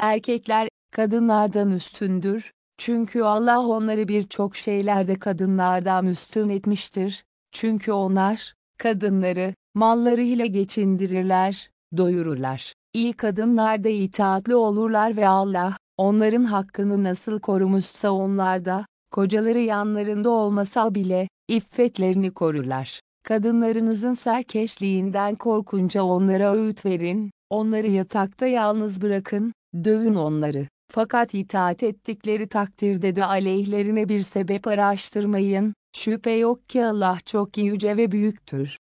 Erkekler, kadınlardan üstündür, çünkü Allah onları birçok şeylerde kadınlardan üstün etmiştir, çünkü onlar, kadınları, mallarıyla geçindirirler, doyururlar. İyi kadınlar da itaatli olurlar ve Allah, onların hakkını nasıl korumuşsa onlar da, kocaları yanlarında olmasa bile, iffetlerini korurlar. Kadınlarınızın serkeşliğinden korkunca onlara öğüt verin, onları yatakta yalnız bırakın, dövün onları. Fakat itaat ettikleri takdirde de aleyhlerine bir sebep araştırmayın, şüphe yok ki Allah çok yüce ve büyüktür.